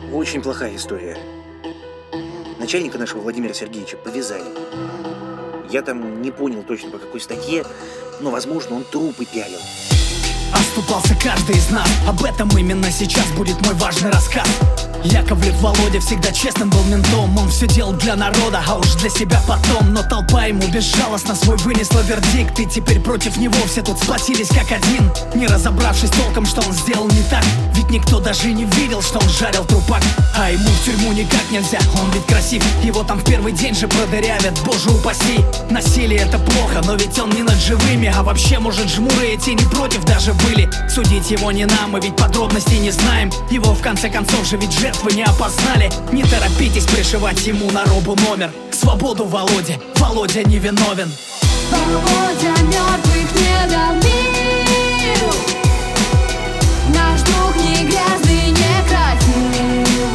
Очень плохая история. Начальника нашего Владимира Сергеевича повязали. Я там не понял точно по какой статье, но, возможно, он трупы пялил. Оступался каждый из нас. Об этом именно сейчас будет мой важный рассказ. Яковлев Володя всегда честным был ментом. Он все делал для народа, а уж для себя потом. Но толпа ему безжалостно свой вынесла вердикт. И теперь против него все тут сплотились как один, не разобравшись толком, что он сделал не так. Ведь никто даже не видел, что он жарил трупак. А ему в тюрьму никак нельзя, он ведь красив. Его там в первый день же продырявят, боже упаси. Насилие это плохо, но ведь он не над живыми. А вообще, может, жмуры эти не против даже были. Судить его не нам, мы ведь подробностей не знаем. Его в конце концов же ведь жертвы не опознали. Не торопитесь пришивать ему на робу номер. Свободу Володе, Володя невиновен. Володя мертвых не долбил. Наш друг не грязный, не красив.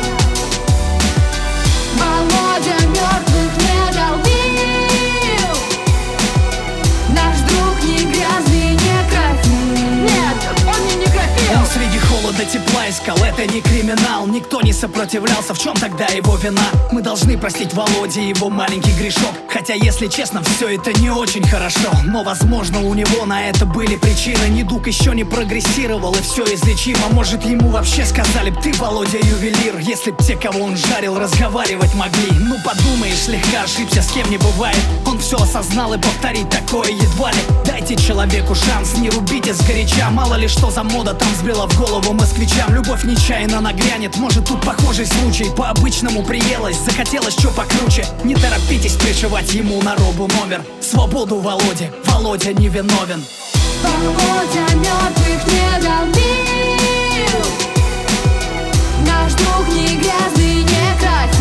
Володя мертвых не долбил. Наш друг не грязный, не красив. Нет, он не красив. Он среди холода тепла искал, это не криминал. Никто не сопротивлялся, в чем тогда его вина? Мы должны простить Володе его маленький грешок. Хотя, если честно, все это не очень хорошо. Но, возможно, у него на это были причины. Недуг еще не прогрессировал, и все излечимо. Может, ему вообще сказали б: ты, Володя, ювелир. Если б те, кого он жарил, разговаривать могли. Ну, подумаешь, слегка ошибся, с кем не бывает. Он все осознал, и повторить такое едва ли. Дайте человеку шанс, не рубите сгоряча. Мало ли что за мода там взбрела в голову москвичам. Любовь нечаянно нагрянет, может, тут похожий случай. По-обычному приелось, захотелось чё покруче. Не торопитесь пришивать ему на робу номер. Свободу Володе, Володя невиновен. Володя мертвых не долбил. Наш друг не грязный, не красив.